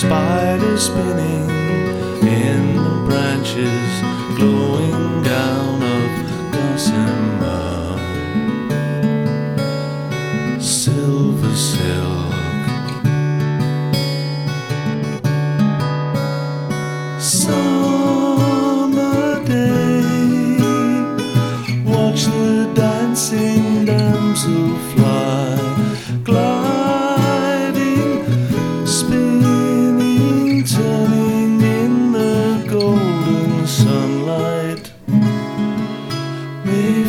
spider spinning in the branches, glowing gown of gossamer, silver silk. Summer day, watch the dancing damsel fly, gliding, spinning, turning in the golden sunlight. May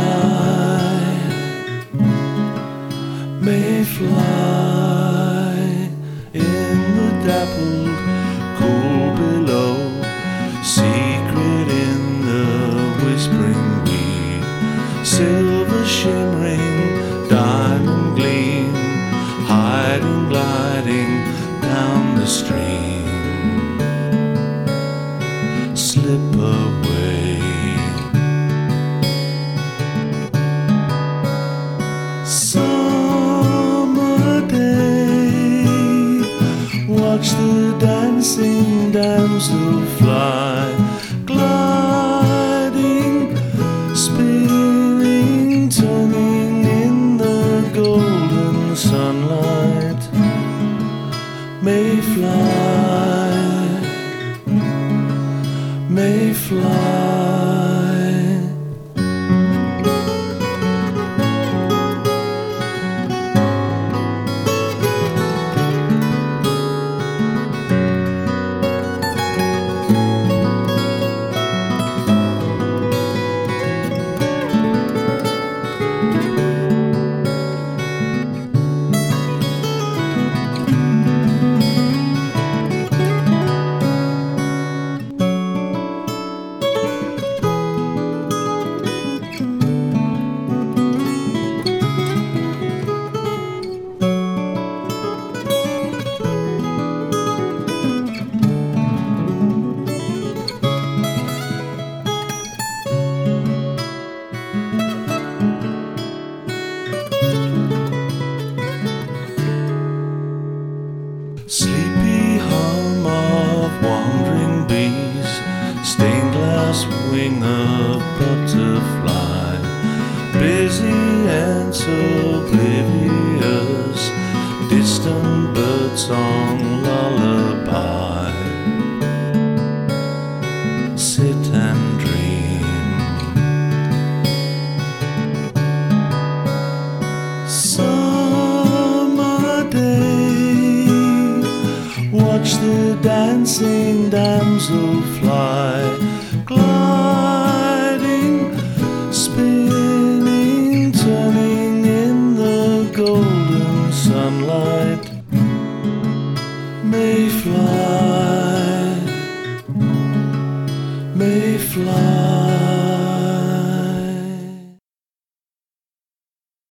fly in the dappled cool below, secret in the whispering weed, silver shimmering, diamond gleam, hiding, gliding down the stream. Slip away. Summer day, watch the dancing damsel fly, gliding, spinning, turning in the golden sunlight. May fly. Sleepy hum of wandering bees, stained glass wing of butterfly, busy and so oblivious, distant birdsong lullaby. Sit and dream. Summer day, watch the dancing damsel fly, glide.